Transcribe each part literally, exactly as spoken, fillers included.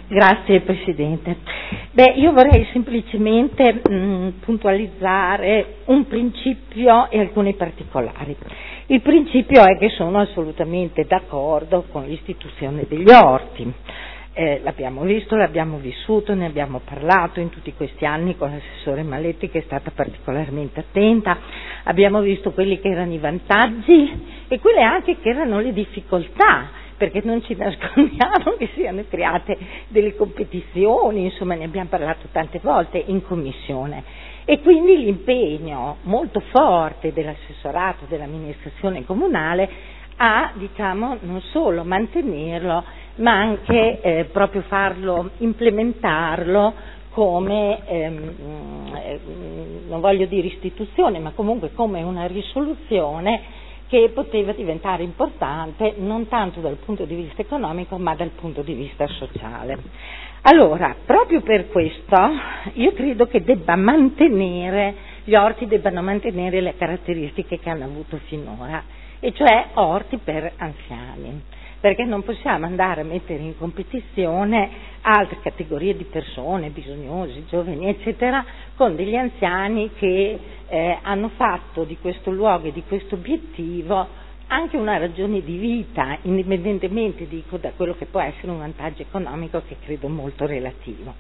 Grazie Presidente. Beh, io vorrei semplicemente mh, puntualizzare un principio e alcuni particolari. Il principio è che sono assolutamente d'accordo con l'istituzione degli orti. Eh, l'abbiamo visto, l'abbiamo vissuto, ne abbiamo parlato in tutti questi anni con l'assessore Maletti, che è stata particolarmente attenta. Abbiamo visto quelli che erano i vantaggi e quelle anche che erano le difficoltà, perché non ci nascondiamo che siano create delle competizioni, insomma ne abbiamo parlato tante volte in commissione, e quindi l'impegno molto forte dell'assessorato dell'amministrazione comunale a, diciamo, non solo mantenerlo, ma anche eh, proprio farlo, implementarlo come, ehm, non voglio dire istituzione, ma comunque come una risoluzione che poteva diventare importante non tanto dal punto di vista economico ma dal punto di vista sociale. Allora, proprio per questo io credo che debba mantenere, gli orti debbano mantenere le caratteristiche che hanno avuto finora, e cioè orti per anziani, perché non possiamo andare a mettere in competizione altre categorie di persone, bisognosi, giovani, eccetera, con degli anziani che eh, hanno fatto di questo luogo e di questo obiettivo anche una ragione di vita, indipendentemente, dico, da quello che può essere un vantaggio economico che credo molto relativo.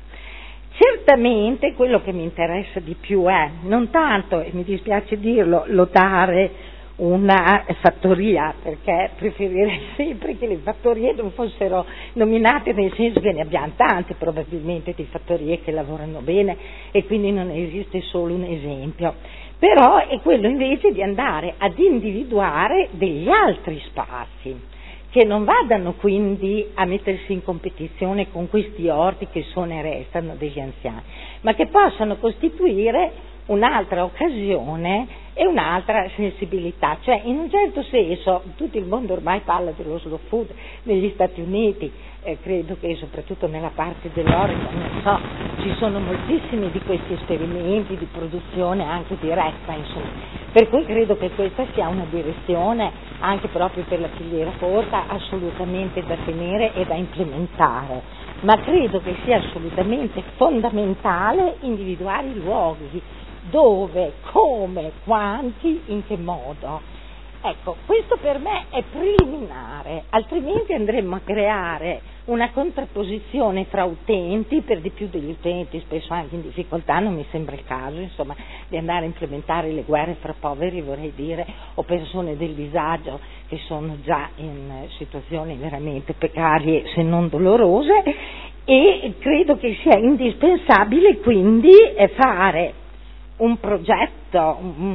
Certamente quello che mi interessa di più è, non tanto, e mi dispiace dirlo, lodare una fattoria, perché preferirei sempre che le fattorie non fossero nominate, nel senso che ne abbiamo tante probabilmente di fattorie che lavorano bene e quindi non esiste solo un esempio, però è quello invece di andare ad individuare degli altri spazi che non vadano quindi a mettersi in competizione con questi orti che sono e restano degli anziani, ma che possano costituire un'altra occasione e un'altra sensibilità, cioè in un certo senso tutto il mondo ormai parla dello slow food negli Stati Uniti, eh, credo che soprattutto nella parte dell'Oregon, non so, ci sono moltissimi di questi esperimenti di produzione anche diretta, insomma, per cui credo che questa sia una direzione anche proprio per la filiera corta assolutamente da tenere e da implementare, ma credo che sia assolutamente fondamentale individuare i luoghi dove, come, quanti, in che modo. Ecco, questo per me è preliminare, altrimenti andremmo a creare una contrapposizione fra utenti, per di più degli utenti spesso anche in difficoltà, non mi sembra il caso, insomma, di andare a implementare le guerre fra poveri, vorrei dire, o persone del disagio che sono già in situazioni veramente precarie se non dolorose, e credo che sia indispensabile quindi fare un progetto,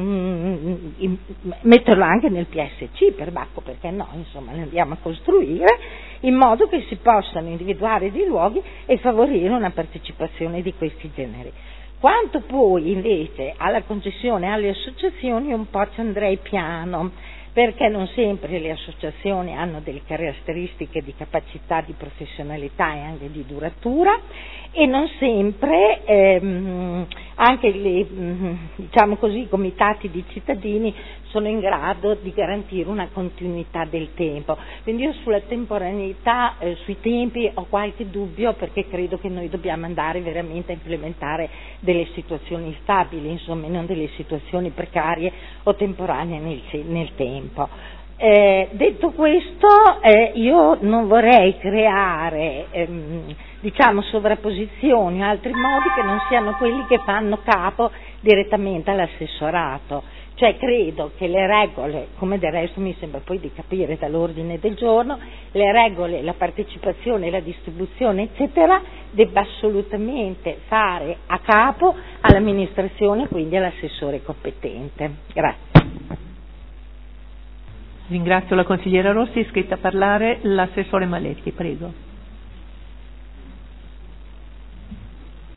um, in, metterlo anche nel P S C per Bacco, perché no, insomma, ne andiamo a costruire in modo che si possano individuare dei luoghi e favorire una partecipazione di questi generi. Quanto poi invece alla concessione alle associazioni, un po' ci andrei piano, perché non sempre le associazioni hanno delle caratteristiche di capacità, di professionalità e anche di duratura, e non sempre ehm, anche le, diciamo così, i comitati di cittadini sono in grado di garantire una continuità del tempo. Quindi io sulla temporaneità, eh, sui tempi ho qualche dubbio, perché credo che noi dobbiamo andare veramente a implementare delle situazioni stabili, insomma, non delle situazioni precarie o temporanee nel, nel tempo. Eh, detto questo, eh, io non vorrei creare ehm, diciamo sovrapposizioni o altri modi che non siano quelli che fanno capo direttamente all'assessorato, cioè credo che le regole, come del resto mi sembra poi di capire dall'ordine del giorno, le regole, la partecipazione, la distribuzione eccetera debba assolutamente fare a capo all'amministrazione, quindi all'assessore competente. Grazie. Ringrazio la consigliera Rossi, è iscritta a parlare l'assessore Maletti, prego.